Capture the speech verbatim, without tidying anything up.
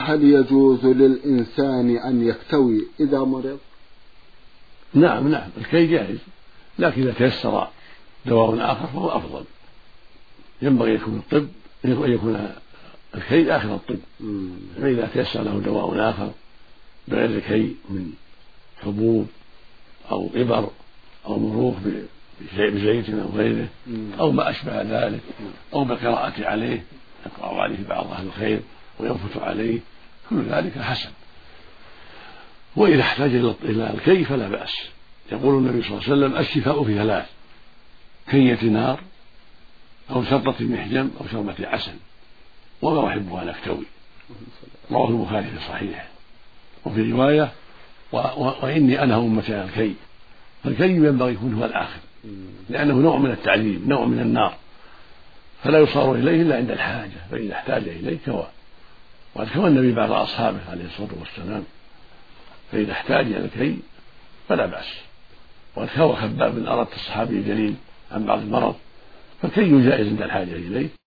هل يجوز للإنسان أن يكتوي إذا مرض؟ نعم نعم الكي جائز، لكن إذا تيسر دواء آخر فهو أفضل. ينبغي يكون الطب أن يكون الكي آخر الطب، فإذا تيسر له دواء آخر بغير الكي من حبوب أو إبر أو مروح بزيت أو غيره أو ما أشبه ذلك، أو بالقراءة عليه يقرأ عليه بعض أهل الخير وينفث عليه، كل ذلك حسن. وإذا احتاج إلى الكي فلا بأس. يقول النبي صلى الله عليه وسلم: الشفاء في ثلاث: كية نار أو شربة محجم أو شربة عسل، وما أحب أن أكتوي. رواه البخاري في صحيحه. وفي رواية: و... و... وإني أنهى أمتي عن الكي. فالكي ينبغي يكون هو الآخر، لأنه نوع من التعذيب، نوع من النار، فلا يصار إليه إلا عند الحاجة، فإذا احتاج إليه كوى. وقد كوى النبي بعض أصحابه عليه الصلاة والسلام، فإذا احتاج إلى الكي فلا بأس. وقد كوى خباب بن أرد الصحابي الجليل عن بعض المرض، فالكي جائز عند الحاجة إليه.